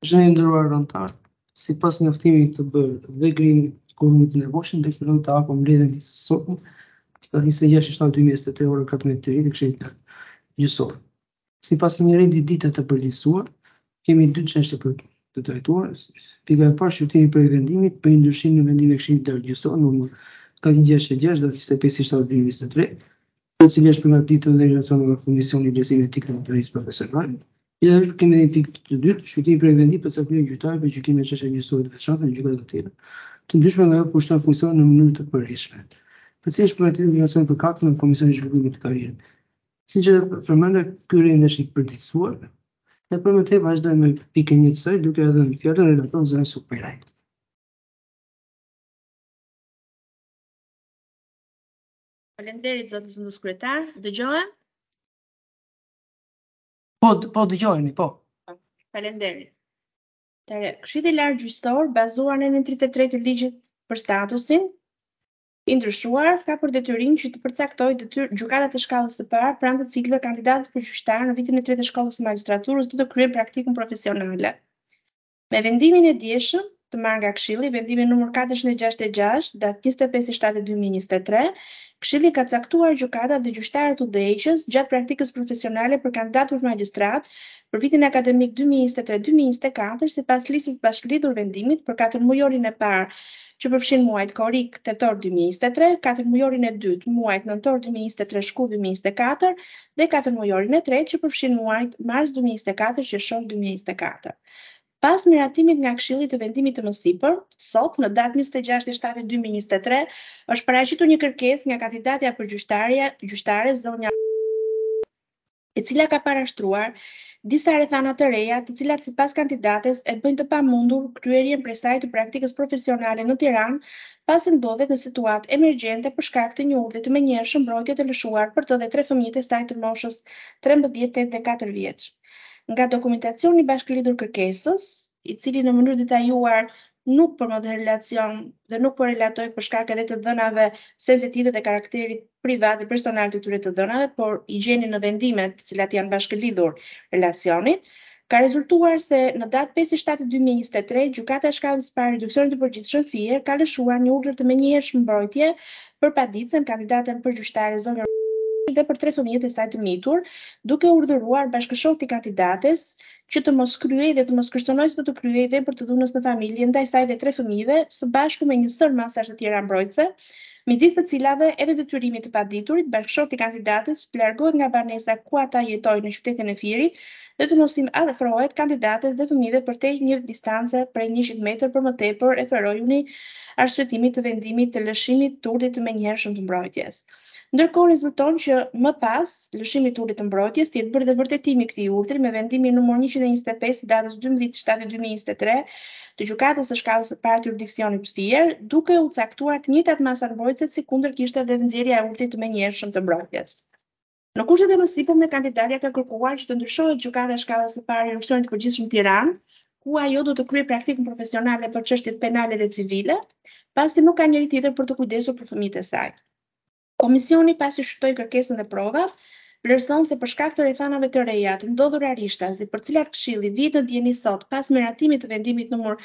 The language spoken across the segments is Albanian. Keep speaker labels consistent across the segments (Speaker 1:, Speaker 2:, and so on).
Speaker 1: Zhënjë nderuar anëtar, sipas njoftimit të bërë dhe krijimit të kurumit të nevojshëm, deklaroj të hapur mbledhjen e sotme, të 26/7/2023 orën 14:30 të Këshillit Gjyqësor. Sipas një renditje të përgjithësuar, kemi dy çështje për të trajtuar. Pika e parë, shqyrtimi për vendimit për ndryshim në vendimin e Këshillit Gjyqësor numër 466 datë 25/7/2023, për cilë është përgatitur dhe relacione me Komisionin e Vlerësimit të Tikave Profesionale. Gjithashtu kemi edhe pikë të dytë, shqyrtimi për vendim për caktimin e gjyqtarëve për gjykime në çështje gjyqësore të veçanta në gjykata të tjera, të ndryshme nga ajo kushton funksion në mënyrë të përgjithshme, për cilë është përgatitur në relacion të përkatërt me Komisionin e Zhvillimit të Karrierës. Siç e përmenda, ky rendi është i përditësuar dhe për më tej vazhdojmë me pikën 1 të saj, duke e dhënë fjalën relator zonës Superaj.
Speaker 2: Faleminderit zotës ndërkryetar, dëgjohem?
Speaker 1: Po dëgjojeni, po.
Speaker 2: Faleminderit. Këshilli i Lartë Gjyqësor, bazuar në 33 të ligjit për statusin, i ndryshuar ka për detyrim që të përcaktojë gjykatat e shkallës së parë, pranë të cilëve kandidatët për gjyqtar në vitin e tretë të shkollës së magjistraturës do të kryejnë praktikën profesionale. Me vendimin e dieshëm të marrë nga Këshilli, vendimin numër 466, datë 25/7/2023, Këshilli ka caktuar gjykatat dhe gjyqtarët udhëheqës gjatë praktikës profesionale për kandidatë për magjistrat për vitin akademik 2023-2024 sipas listës bashkëlidhur vendimit për 4 mujorin e parë që përfshin muajt korrik tetor 2023, 4 mujorin e dytë muajt nëntor 2023 shkurt 2024 dhe 4 mujorin e tretë që përfshin muajt mars 2024 qershor 2024. Pas miratimit nga Këshilli të vendimit të mësipër, sot në datë 26/7/2023 është paraqitur një kërkesë nga kandidatja për gjyqtare zonja e cila ka parashtruar disa rrethana të reja, të cilat sipas kandidates e bëjnë të pamundur kryerjen prej saj të praktikës profesionale në Tiranë, pasi ndodhet në situatë emergjente për shkak të një urdhri të menjëhershëm mbrojtje të lëshuar për të dhe 3 fëmijët e saj të moshës 13, 8 dhe 4 vjeç. Nga dokumentacioni bashkëlidhur kërkesës, i cili në mënyrë detajuar nuk përmendon relacion dhe nuk po relatoj për shkak edhe të dhënave sensitive dhe karakterit privat dhe personal të këtyre të dhënave, por i gjeni në vendimet të cilat janë bashkëlidhur relacionit, ka rezultuar se në datë 5/7/2023, gjykata e shkallës së parë reduksionit të përgjithshëm Fier ka lëshuar një urdhër të menjëhershëm mbrojtje për paditësen kandidaten për gjyqtare zonjë dhe për 3 fëmijët e saj të mitur, duke urdhëruar bashkëshorti i kandidates që të mos kryej dhe të mos kërcënojë së të kryej vepër të dhunës në familje ndaj saj dhe 3 fëmijëve, së bashku me një sër masash të tjera mbrojtëse, midis të cilave edhe detyrimit të paditurit, bashkëshorti i kandidates të largohet nga banesa ku ata jetojnë në qytetin e Fierit dhe të mos i afrohet kandidates dhe fëmijëve përtej një distance prej 100 metër për më tepër, referoi uni arsyetimit të vendimit të lëshimit të urdhrit të menjëhershëm të mbrojtjes. Ndërkohë rezulton që më pas lëshimi i urdhrit të mbrojtjes jetë bërë dhe vërtetimi i këtij urdhri me vendimin numër 125 datës 12/7/2023 të gjykatës së shkallës së parë të jurisdiksionit Fier, duke u caktuar të njëjtat masa mbrojtëse si kundër kishte edhe nxjerrja e urdhrit të menjëhershëm të mbrojtjes. Në kushtet e mësipërme, kandidatja ka kërkuar që të ndryshohet gjykata e shkallës së parë e jurisdiksionit të përgjithshëm Tiranë, ku ajo do të kryejë praktikën profesionale për çështjet penale dhe civile, pasi nuk ka njëri tjetër për të kujdesur për fëmijët e saj. Komisioni pasi shqyrtoi kërkesën dhe provat, vlerëson se për shkak të rrethanave të reja të ndodhura rishtazi, për cilat Këshilli vjet në dieni sot pas miratimit të vendimit numër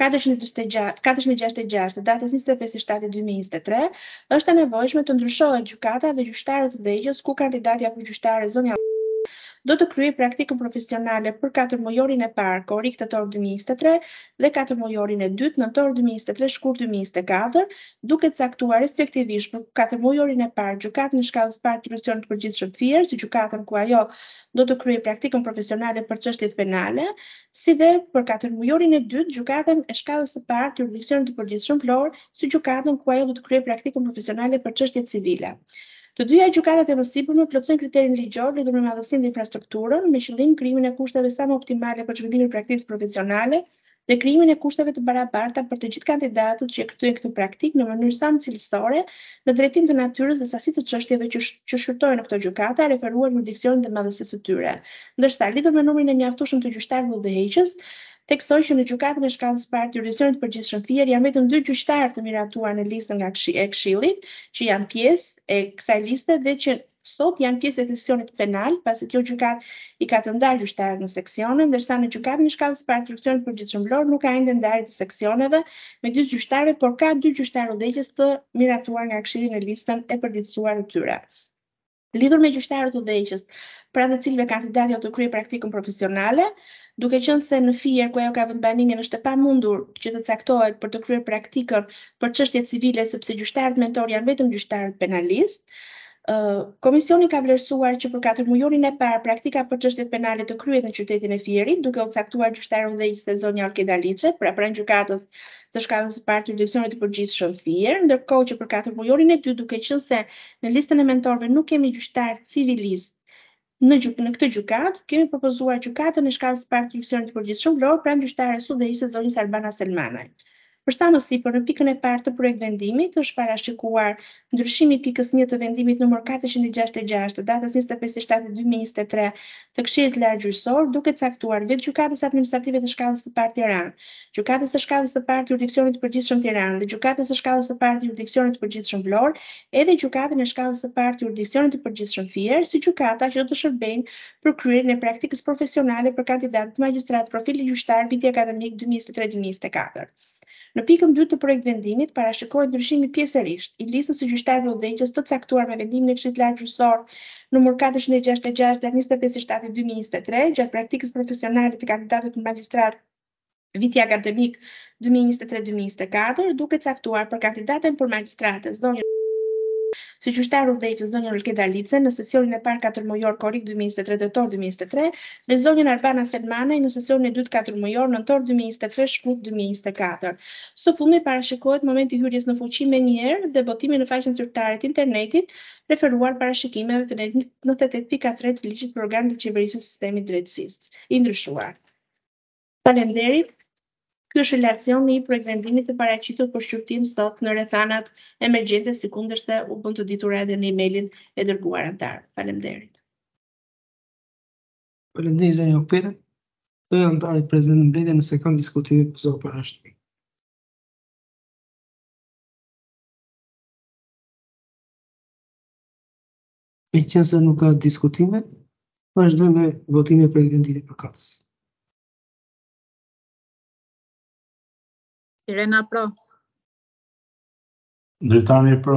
Speaker 2: 466 të datës 25/7/2023, është e nevojshme të ndryshohet gjykata dhe gjyqtarët udhëheqës ku kandidatja për gjyqtare zonja do të kryej praktikën profesionale për 4 mujorin e parë korrik tetor 2023 dhe 4 mujorin e dytë nëntor 2023 shkurt 2024, duke caktuar respektivisht për 4 mujorin e parë gjykatën e shkallës së parë të jurisdiksionit të përgjithshëm Fier, si gjykatën ku ajo do të kryej praktikën profesionale për çështjet penale, si dhe për 4 mujorin e dytë gjykatën e shkallës së parë të jurisdiksionit të përgjithshëm Flor, si gjykatën ku ajo do të kryej praktikën profesionale për çështjet civile. Të dyja gjykatat e mësipërme plotësojnë kriterin ligjor lidhur me madhësinë dhe infrastrukturën, me qëllim krijimin e kushteve sa më optimale për zhvillimin e praktikës profesionale dhe krijimin e kushteve të barabarta për të gjithë kandidatët që kryejnë këtë praktikë në mënyrë sa më cilësore, në drejtim të natyrës dhe sasisë të çështjeve që shqyrtohen në këto gjykata, referuar jurisdiksionit dhe madhësisë së tyre. Ndërsa lidhur me numrin e mjaftueshëm të gjyqtarëve udhëheqës, teksoj që në gjykatën e shkallës së parë të jurisdiksionit të përgjithshëm Fier janë vetëm 2 gjyqtarë të miratuar në listën nga Këshillit, që janë pjesë e kësaj liste dhe që sot janë pjesë e sesionit penal, pasi kjo gjykatë i ka të ndarë gjyqtarët në seksione, ndërsa në gjykatën e shkallës së parë të Gjykatës Përgjithshmëror nuk ka ende ndarje të seksioneve me dy gjyqtarëve, por ka dy gjyqtarë udhëheqës të miratuar nga Këshilli në listën e përditësuar të tyre. Lidhur me gjyqtarët udhëheqës, pranë të cilëve kandidati do të kryejë praktikën profesionale, duke qenë se në fier ku ajo ka vendbanimin është e pamundur që të caktohet për të kryer praktikën për çështje civile sepse gjyqtarët mentor janë vetëm gjyqtarët penalistë. Komisioni ka vlerësuar që për 4 mujorin e parë praktika për çështjet penale të kryhet në qytetin e Fierit, duke u caktuar gjyqtarë udhëheqës se zonja Orkeda Liçe, pranë gjykatës të shkallës së parë të jurisdiksionit të përgjithshëm Fier, ndërkohë që për 4 mujorin e dytë, duke qenë se në listën e mentorëve nuk kemi gjyqtar civilist në këtë gjykatë, kemi propozuar gjykatën e shkallës së parë të jurisdiksionit të përgjithshëm Vlorë pranë gjyqtares udhëheqëse zonjës Albana Selmanaj. Për sa më sipër, në pikën e parë të projekt vendimit është parashikuar ndryshimi i pikës 1 të vendimit numër 466 të datës 25/7/2023 të Këshillit Lartgjyqësor, duke caktuar vetë gjykatës administrative të shkallës së parë Tiranë, gjykatës së shkallës së parë të jurisdiksionit të përgjithshëm Tiranë dhe gjykatës së shkallës së parë të jurisdiksionit të përgjithshëm Vlorë, edhe gjykatën e shkallës së parë të jurisdiksionit të përgjithshëm Fier, si gjykata që do të shërbejnë për kryerjen e praktikës profesionale për kandidatët magjistrat profili gjyqtar viti akademik 2023-2024. Në pikën 2 të projekt vendimit parashikohet ndryshimi pjesërisht i listës së gjyqtarëve udhëheqës të caktuar me vendimin e Këshillit Lartgjyqësor numër 466 datë 25/7/2023 gjatë praktikës profesionale të kandidatëve të magjistrat viti akademik 2023-2024, duke caktuar për kandidatën për magjistrate zonjën si gjyqtar udhëheqës zonjën Orkeda Liçe në sesionin e parë 4 mujor korrik 2023 tetor 2023 dhe zonjën Albana Selmanaj në sesionin e dytë 4 mujor nëntor 2023 shkurt 2024. Së fundi parashikohet momenti hyrjes në fuqi me njëherë dhe botimi në faqen zyrtare të internetit referuar parashikimeve të legit 98.3 të ligjit program të qeverisë së sistemit drejtësisë i ndryshuar. Faleminderit. Ky është relacioni i projekt vendimit të paraqitur për shqyrtim sot në rrethanat emergjente, sikundërse u bën të ditur edhe në emailin e dërguar antar. Faleminderit.
Speaker 1: Faleminderit zonja Opera. Të antarët prezent në mbledhje nëse kanë diskutime për zonë parashtrim. Me qenë se nuk ka diskutime, vazhdojmë me votimin e projekt vendimit përkatës.
Speaker 3: Irena pro.
Speaker 4: Ndritani pro.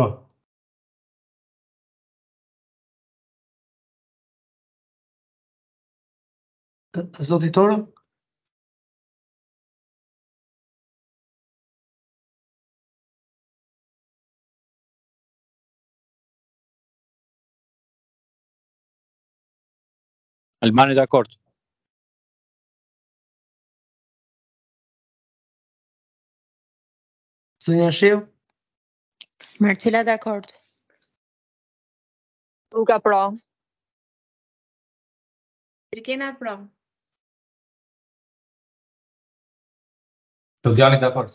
Speaker 1: Zoti Toro?
Speaker 5: Albani dakord.
Speaker 1: Zonja Sheu?
Speaker 3: Marcela dakord.
Speaker 6: Luka pro.
Speaker 2: Rikena pro.
Speaker 4: Lodiani dakord.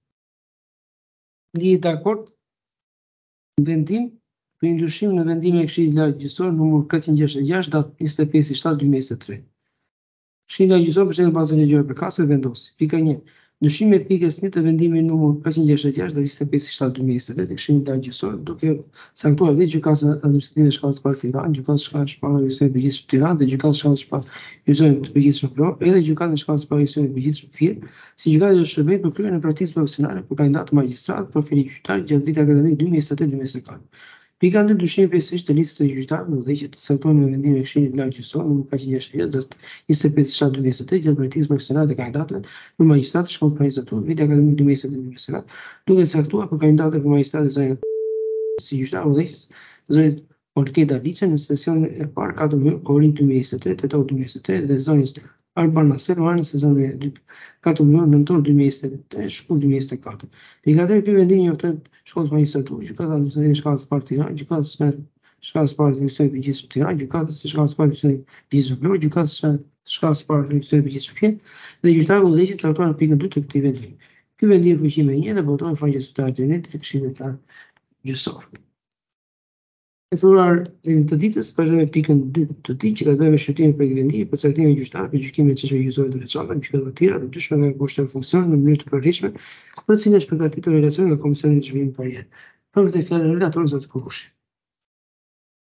Speaker 1: Li dakord? Vendim për ndryshim në vendimin e Këshillit Lartgjyqësor numër 466 datë 25/7/2023. Këshilli Lartgjyqësor për bazën e ligjore përkatëse vendosi. Pika 1. Ndryshimi i pikës 1 të vendimit numër 466 datë 25/7/2023 të Këshillit Lartgjyqësor, duke caktuar vetë gjykatës administrative shkallës së parë Tiranë, gjykatës shkallës së parë jurisdiksionit të përgjithshëm Tiranë dhe gjykatës shkallës së parë jurisdiksionit të përgjithshëm Vlorë, edhe gjykatën shkallës së parë jurisdiksionit të përgjithshëm Fier, si gjykata që shërbejnë për kryerjen e praktikës profesionale për kandidatë magjistrat profili gjyqtar gjatë vitit akademik 2023-2024. Pika 2. Ndryshimi pjesërisht të listës së gjyqtarëve udhëheqës të caktuar me vendimin e Këshillit Lartgjyqësor numër 466 datë 25/7/2023 gjatë praktikës profesionale të kandidatëve për magjistrat të shkollës magjistraturë viti akademik 2023-2024, duke caktuar për kandidatët për magjistratë zonjën si gjyqtar udhëheqës zonjën Orkeda Liçe në sesionin e parë 4 mujor korrik 2023 tetor 2023 dhe zonjës Albana Selmanaj në sesionin e dytë 4 mujor nëntor 2023 shkurt 2024. Pika 3. Ky vendim njofton shkollës magjistraturë, gjykata administrative e shkallës së parë Tiranë, gjykatës së shkallës së parë të jurisdiksionit të përgjithshëm Tiranë, gjykatës së shkallës së parë të jurisdiksionit të përgjithshëm Vlorë, gjykatës së shkallës së parë të jurisdiksionit të përgjithshëm Fier dhe gjyqtarë udhëheqës caktuar në pikën 2 të këtij vendimi. Ky vendim fuqi me 1 dhe votohet në faqen zyrtare të internetit të Këshillit Lartgjyqësor. E thuruar të ditës, vazhdojmë me pikën 2 të tij që ka të bëjë me shqyrtimin e projektit vendimit për caktimin e gjyqtarëve për gjykimin e çështjeve gjyqësore të veçanta, gjykata të tjera të dyshme nga kushte e funksion në mënyrë të përhershme, për të cilën është përgatitur relacioni nga Komisioni i Zhvillimit të Karrierë. Për të fjalën relator zoti Kurushi.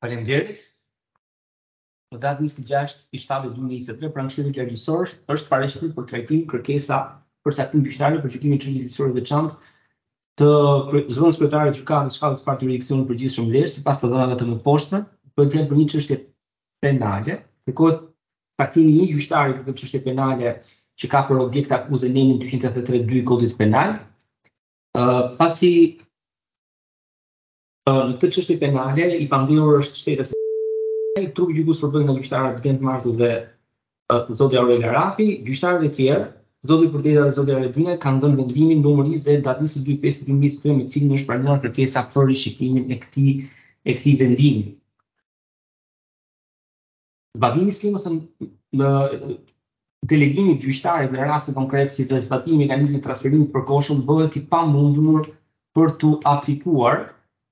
Speaker 4: Faleminderit. Në datën 26 i shtatit 2023, pranë Këshillit Legjisor është paraqitur për trajtim kërkesa për caktim gjyqtare për gjykimin e çështjeve gjyqësore të veçantë të zonës kryetare të gjykatës shkallës së parë të jurisdiksionit përgjithshëm Lezhë, sipas të dhënave të mëposhme, bëhet fjalë për një çështje penale, kërkohet caktimi i një gjyqtari për këtë çështje penale që ka për objekt akuzën në 283.2 i Kodit Penal. Pasi në këtë çështje penale i pandehur është shteti trupi gjykues përbëhet nga gjyqtarët Gent Martu dhe zoti Aurel Arafi, gjyqtarët e tjerë, zoti Përdeta dhe zoti Aredina kanë dhënë vendimin numër 20 datë 22/5/2023 me cilin është pranuar kërkesa për rishikimin e këtij vendimi. Zbatimi i skemës në delegimit gjyqtarit në rastin konkret si dhe zbatimi i mekanizmit të transferimit përkohshëm bëhet i pamundur për tu aplikuar.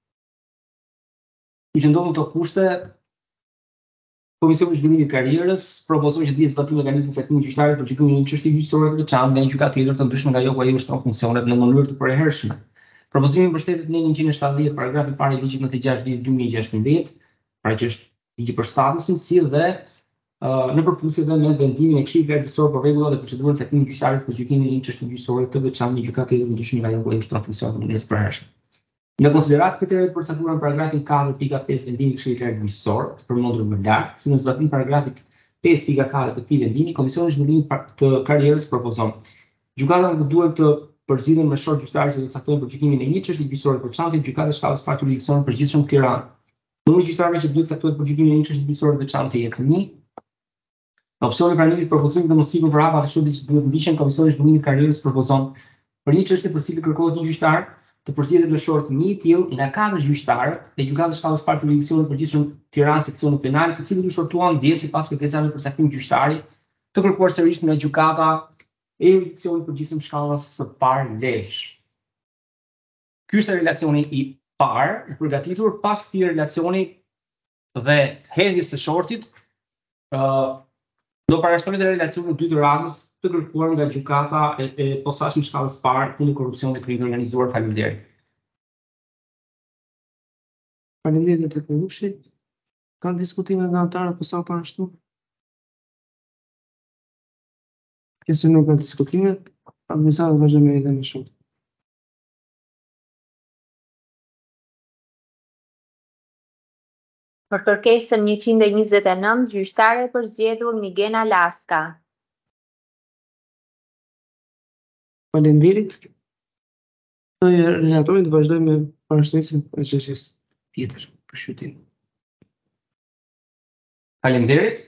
Speaker 4: Që ndodhen këto kushte, Komisioni i Zhvillimit të Karrierës propozon që të bëhet zbatimi i mekanizmit të caktimit gjyqtarit për gjykimin e një çështje gjyqësore të veçantë nga një gjykatë tjetër të ndryshme nga ajo ku ai ushtron funksionet në mënyrë të përhershme. Propozimi mbështetet në 170 paragrafi i parë i ligjit 96/2016, pra që është ligji për statusin, si dhe në përputhje me vendimin e Këshillit Legjisor për rregullat e procedurës së caktimit gjyqtarit për gjykimin e një çështje gjyqësore të veçantë në një gjykatë tjetër të ndryshme nga ajo ku ai ushtron funksionet në mënyrë të përhershme. Në konsiderat kriteret të përcaktuara në paragrafin 4.5 vendimit të Këshillit Legjisor, të përmendur më lart, si në zbatim paragrafit 5.4 të këtij vendimi, Komisioni i Zhvillimit të Karrierës propozon gjykata nuk duhet të përzidhen me short gjyqtarë që do të caktojnë për gjykimin e një çështje gjyqësore të veçantë në gjykatën e shkallës së parë të jurisdiksionit përgjithshëm Tiranë. Numri i gjyqtarëve që duhet të caktohet për gjykimin e një çështje gjyqësore të veçantë jetë 1. Në opsionin e pranimit propozimit të mosipër për hapa të shurtit që duhet ndiqen, Komisioni i Zhvillimit të Karrierës propozon për një çështje për cilën kërkohet një gjyqtar të përzgjedhet me short 1 tillë nga 4 gjyqtarë e gjykatës shkallës së parë të jurisdiksionit përgjithshëm Tiranë seksioni penal, të cilët u shortuan dje sipas kërkesave për caktim gjyqtari, të kërkuar sërish nga gjykata e jurisdiksionit përgjithshëm shkallës së parë Lezhë. Ky është relacioni i parë i përgatitur. Pas këtij relacioni dhe hedhjes së shortit, do parashtrohet relacioni i dytë të radhës të kërkuar nga gjykata e posaçme shkallës së parë kundër korrupsionit dhe krimit të organizuar. Faleminderit.
Speaker 1: Faleminderit të Kurushit. Kanë diskutime nga anëtarët për sa parashtu? Nëse nuk ka diskutime, administrata vazhdon me hedhjen e shortit.
Speaker 3: Për kërkesën 129, gjyqtare e përzgjedhur Migena Laska.
Speaker 1: Faleminderit. Relatori të vazhdojmë me parashtesën e çështjes tjetër për shqyrtim.
Speaker 4: Faleminderit.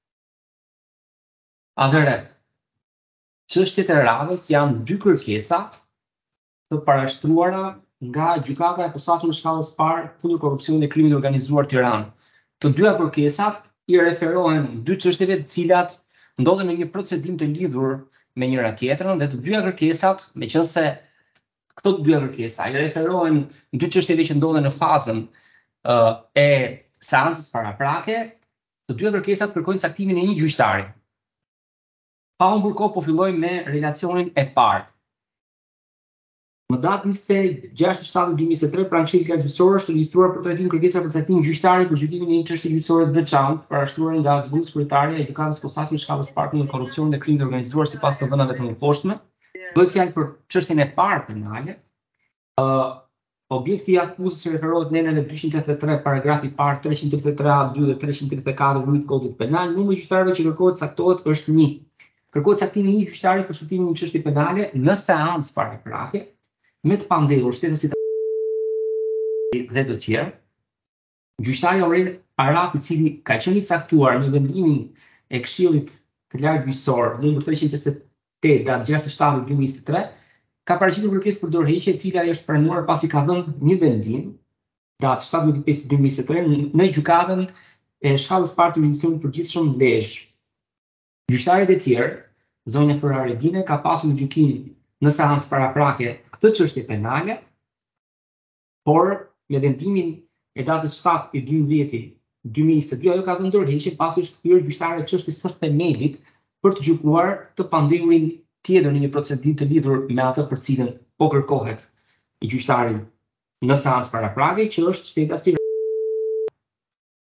Speaker 4: Atëherë, çështjet e radhës janë dy kërkesa të parashtruara nga gjykata e posaçme shkallës së parë kundër korrupsionit dhe krimit të organizuar Tiranë. Të dyja kërkesat i referohen dy çështjeve të cilat ndodhen në një procedim të lidhur me njëra tjetrën dhe të dyja kërkesat, meqense këto të dyja kërkesa i referohen dy çështjeve që ndodhen në fazën e seancës paraprake, të dyja kërkesat kërkojnë caktimin e një gjyqtari. Pa humbur kohë, po fillojmë me relacionin e parë. Në datë 26/7/2023, pranë Këshillit Legjisor është regjistruar për trajtim kërkesa për caktim gjyqtari për gjykimin e një çështje gjyqësore të veçantë, parashtruar nga zbulues kryetare e gjykatës posaçme shkallës së parë kundër korrupsionit dhe krimit të organizuar sipas të dhënave të mëposhme. Bëhet fjalë për çështjen e parë penale. Objekti i akuzës referohet në enave 283 paragrafi i parë, 333A2 dhe 334 të Kodit Penal. Numri i gjyqtarëve që kërkohet caktohet është 1. Kërkohet caktimi i një gjyqtari për shqyrtimin e një çështje penale në seancë paraprake me të pandehur shtetësi dhe të tjerë. Gjyqtari Aurel Arafi, i cili ka qenë i caktuar në vendimin e Këshillit të Lartë Gjyqësor numër 358 datë 6/7/2023, ka paraqitur kërkesë për dorëheqje, e cila është pranuar pasi ka dhënë një vendim datë 7/5/2023 në gjykatën e shkallës së parë të jurisdiksionit përgjithshëm Lezhë. Gjyqtarët e tjerë, zonja Aredina, ka pasur në gjykim në seancë paraprake këtë çështje penale, por me vendimin e datës 7/12/2022 ajo ka dhënë dorëheqje pasi është kthyer gjyqtarëve çështjes së themelit për të gjykuar të pandehurin tjetër në një procedim të lidhur me atë për cilën po kërkohet i gjyqtari në seancë paraprake, që është shteta si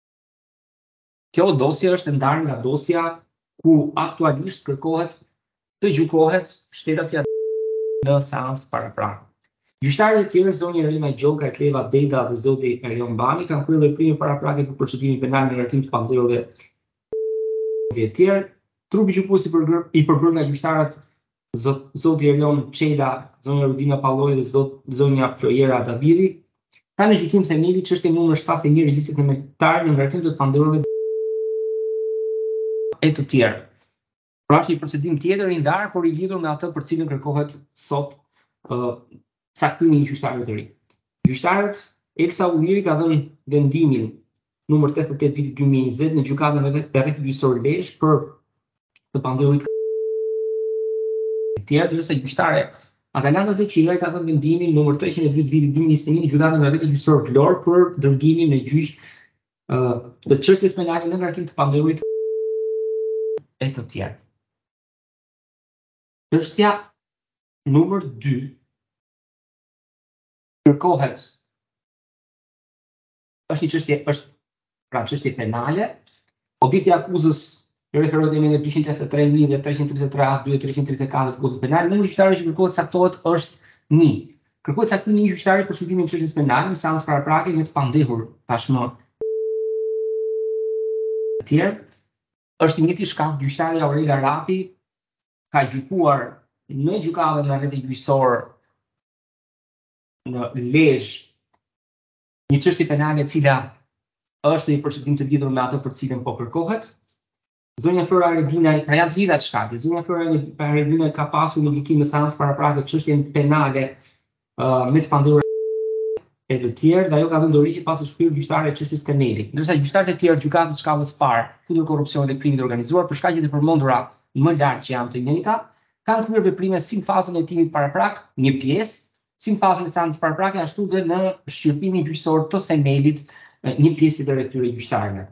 Speaker 4: Kjo dosje është ndarë nga dosja ku aktualisht kërkohet të gjykohet shtetësia në seancë paraprak. Gjyqtarët e tjerë, zonja Rima Gjoka, Kleva Deda dhe zoti Erion Bani, kanë kryer veprime paraprake për procedimin penal në ngarkim të pandërave të tjerë. Trupi gjykues i përbërë nga gjyqtarët zoti Erion Çela, zonja Rudina Palloi dhe zonja Flojera Davidi, ka në gjykim themeli çështjen numër 71 regjistrit testamentar në ngarkim të pandërave e të tjerë. Pra është një procedim tjetër i ndarë, por i lidhur me atë për cilën kërkohet sot caktimi i një gjyqtari të ri. Gjyqtarët Elsa Uliri ka dhënë vendimin numër 88 vitit 2020 në gjykatën e rrethit gjyqësor Lezhë për të pandërurit të tjerë, ndërsa gjyqtare Atalanta Zeqira ka dhënë vendimin numër 302 vitit 2021 në gjykatën e rrethit gjyqësor Vlorë për dërgimin në gjyq të çështjes penale në ngarkim të pandërurit e të tjerë. Çështja numër 2 kërkohet është një çështje penale. Objekti i akuzës referohet në emrin 283 dhe 333A2 dhe 334 të Kodit Penal. Numri i gjyqtarëve që kërkohet saktohet është 1. Kërkohet caktimi i një gjyqtari për shkëlqimin e çështjes penale në seancë paraprake me të pandehur tashmë të tjerë. Është i njëjti shkak, gjyqtari Aurel Arapi ka gjykuar në gjykatën e rrethit gjyqësor në Lezhë një çështje penale e cila është një procedim të lidhur me atë për cilën po kërkohet. Zonja Flora Redina, pra janë të lidha të shkaqe. Zonja Flora Redina ka pasur në gjykim në seancë paraprake çështjen penale me të pandehur e të tjerë, dhe ajo ka dhënë dorëheqje pas shkruar gjyqtarëve çështjes Kaneli. Ndërsa gjyqtarët e tjerë gjykatës shkallës parë kundër korrupsionit dhe krimit të organizuar për shkaqet e përmendura më lart që janë të njëjta, kanë kryer veprime si në fazën e hetimit paraprak, një pjesë, si në fazën e seancës paraprake, ashtu dhe në shqyrtimin gjyqësor të themelit, një pjesë tjetër e këtyre gjyqtarëve.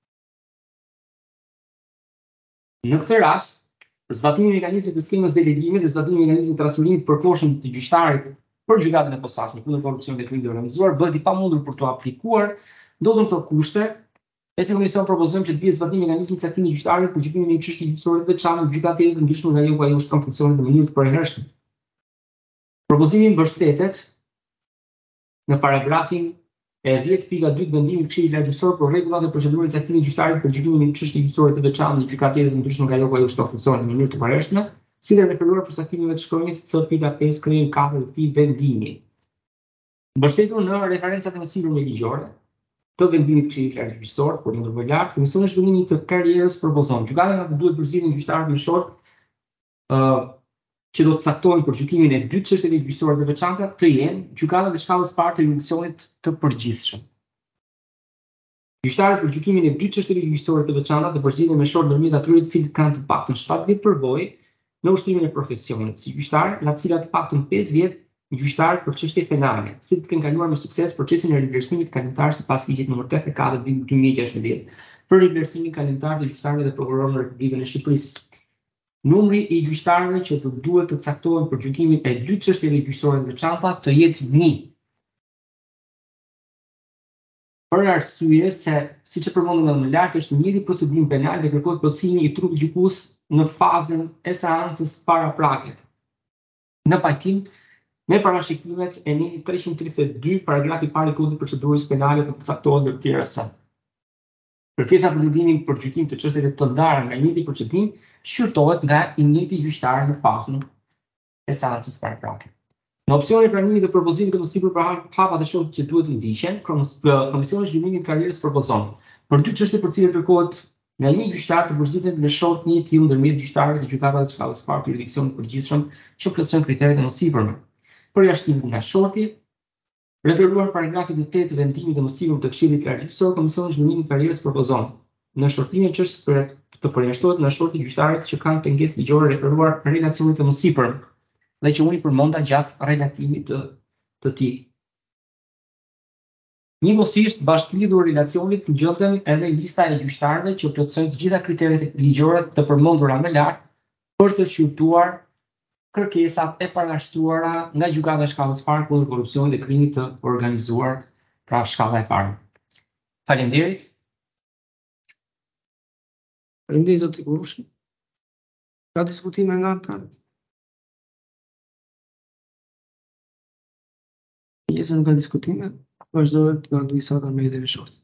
Speaker 4: Në këtë rast, zbatimi i mekanizmit të skemës delegimit dhe zbatimi i mekanizmit të transferimit të përkohshëm të gjyqtarit për gjykatën e posaçme kundër korrupsionit dhe krimit të organizuar bëhet i pamundur për të aplikuar, ndodhen këto kushte. Ne si komision propozojmë që të bëhet zbatimi i mekanizmit të caktimit të gjyqtarit për gjykimin e një çështje gjyqësore të veçantë në gjykatë të ndryshme nga ajo ku ai ushtron funksionet në mënyrë të përhershme. Propozimi mbështetet në paragrafin e 10.2 të vendimit të Këshillit Lartësor për rregullat e procedurës së caktimit të gjyqtarit për gjykimin e një çështje gjyqësore të veçantë në gjykatë të ndryshme nga ajo ku ai ushtron funksionet në mënyrë të përhershme, si dhe referuar për saktimin e shkronjës C.5 krijen 4 të këtij vendimi. Mbështetur në referencat e mësimeve ligjore të vendimit të Këshillit Lartësor për një ndërmjet lart, Komisioni i Zhvillimit të Karrierës propozon gjykata duhet përzgjedhë gjyqtarët më short që do të caktohen për gjykimin e dy çështjeve gjyqësore të veçanta të jenë gjykatat e shkallës parë të jurisdiksionit të përgjithshëm. Gjyqtarët për gjykimin e dy çështjeve gjyqësore të veçanta të përzgjedhen me short ndërmjet atyre të cilët kanë të paktën 7 vjet përvojë në ushtrimin e profesionit si gjyqtar, nga të cilat të paktën 5 vjet gjyqtar për çështje penale, si të kenë kaluar me sukses procesin e rivlerësimit kalimtar sipas ligjit nr. 84 vitit 2016 për rivlerësimin kalimtar të gjyqtarëve dhe prokurorëve në Republikën e Shqipërisë. Numri i gjyqtarëve që të duhet të caktohen për gjykimin e dy çështjeve gjyqësore të veçanta të jetë 1. Për arsye se, siç e përmendëm më lart, është një procedim penal dhe kërkohet plotësimi i trupit gjykues në fazën e seancës paraprake. Në pajtim me parashikimet e njetit 332 paragrafi i parë i Kodit Procedurës Penale për të caktuar ndërtira sa. Kërkesa për vendimin për gjykim të çështjeve të ndara nga njëjti procedim shqyrtohet nga i njëjti gjyqtar në fazën e seancës paraprake. Në opsionin e pranimit të propozimit të mësipër për hapat e shoqit që duhet të ndiqen, Komisioni i Zhvillimit të Karrierës propozon për dy çështje për cilat kërkohet nga një gjyqtar të përzgjedhet me short një tillë ndërmjet gjyqtarëve të gjykatave të shkallës parë të jurisdiksionit të përgjithshëm që plotësojnë kriteret e mësipërme. Për jashtimin nga shorti, referuar paragrafit të 8 të vendimit të mësimit të Këshillit Lartësor, Komisioni i Zhvillimit të Karrierës propozon në shortimin e çështjes të përjashtohet në shorti gjyqtarët që kanë pengesë ligjore referuar relacionit të mësipërm dhe që unë i përmenda gjatë relatimit të tij. Njëkohësisht, bashkëlidhur relacionit ngjiten edhe lista e gjyqtarëve që plotësojnë të gjitha kriteret ligjore të përmendura më lart për të shqyrtuar kërkesat e parashtruara nga gjykata e shkallës parë kundër korrupsionit dhe krimit të organizuar, pra shkalla e parë. Faleminderit.
Speaker 1: Faleminderit zoti Kurushi. Ka diskutime nga anëtarët? Nëse nuk ka diskutime, vazhdohet nga Luisa Ahmedi dhe Vishoti.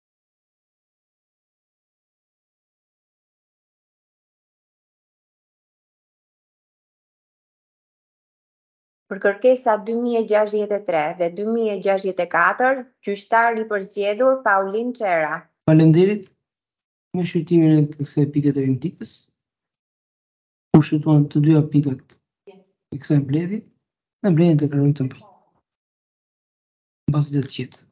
Speaker 3: Për kërkesa 2063 dhe 2064, gjyqtar ripërzgjedhur Paulin Çera.
Speaker 1: Faleminderit. Me shqyrtimin e kësaj pike të rindikës, u shqyrtuan të dyja pikat e kësaj mbledhje dhe mbledhjen deklaroi të mbyllur. Mbas dhe të gjithë.